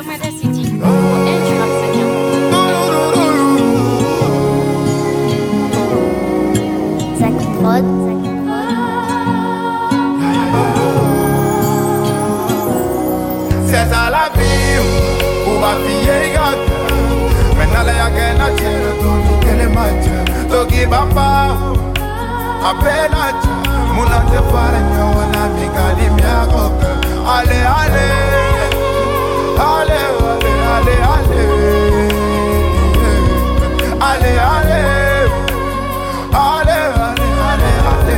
Murder City. Pour elle, tu rappes ça bien. Zach Prod. C'est ça la vie, où ma fille est gâtée. Maintenant, il y a qu'un attiré, donc elle est matière. Donc il va pas, appelle à Dieu. Mon ante para on a mis qu'à l'imiacoque. Allez, allez, allez, allez, allez, allez, allez, allez, allez, allez,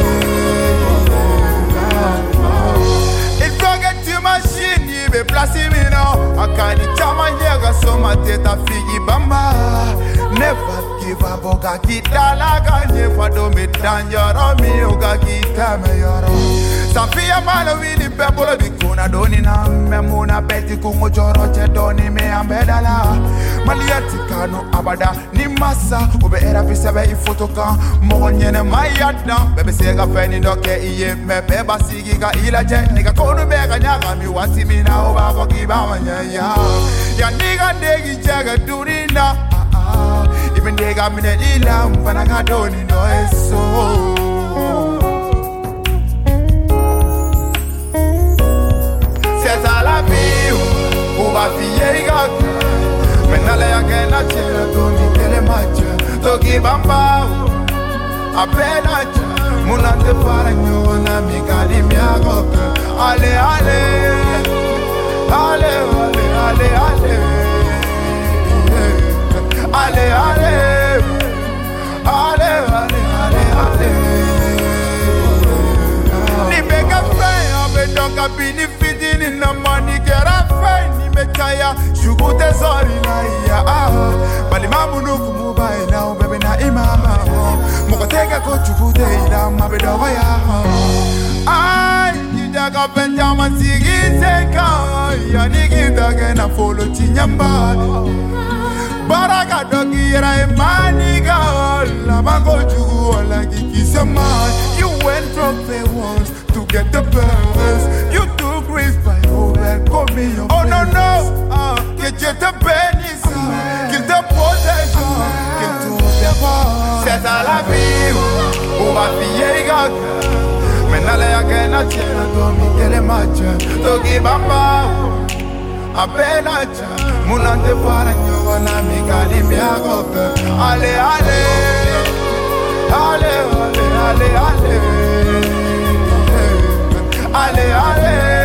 allez. Il faut que tu machines, il veut placer mes noms. A quand il t'a manière, sur ma tête, ta fille, bamba. Never give up, oga kita la ganye fado me danjaro mi oga kita me yoro. Safia malo wili pebolo bikuna doni na memuna beti kungo joro che doni me ambedala. Maliati kano abada ni massa ube era pisebe ifotoka monyene mayada bebe sega feni doke iye me beba sigi ga ila je niga konu bega nyaga mi wati mina oba bokiba manya ya niga degi jaga durina. Even they got me the ilam, but I got done in no so. C'est à la vie, où va fier gâte. Maintenant, les gens qui n'ont pas de les matchs. Donc, ils vont pas, à peine à tu. Mon ante para on a mis qu'à l'imiacoque. Allez, allez, allez, allez, allez, allez. Allez, allez, allez, allez, allez, allez. Ni bega fai, abe donka bini fiti ni na mani kera fai ni metaya shugu tesori na iya. Bali mamu nuku mubai na ubebe na imama. Moko tega ko chugu de ida mabe dogo ya. Ay, kijaga benjama sigi seka. Ya nigi dage na follow chinyamba. Baraka dogi era emaniga la mango jugu la kikisa man. You went from the ones to get the best. You took risks by over coming. Oh no no, get you the penis, kill the protection, kill to the war. C'est à la vie, où va fier gâte. Maintenant les gens qui n'ont pas de les matchs, dogi bamba. Apenacha, mon ante para nyona mikali miagope. Allez, allez, allez, allez, allez, allez, allez, allez.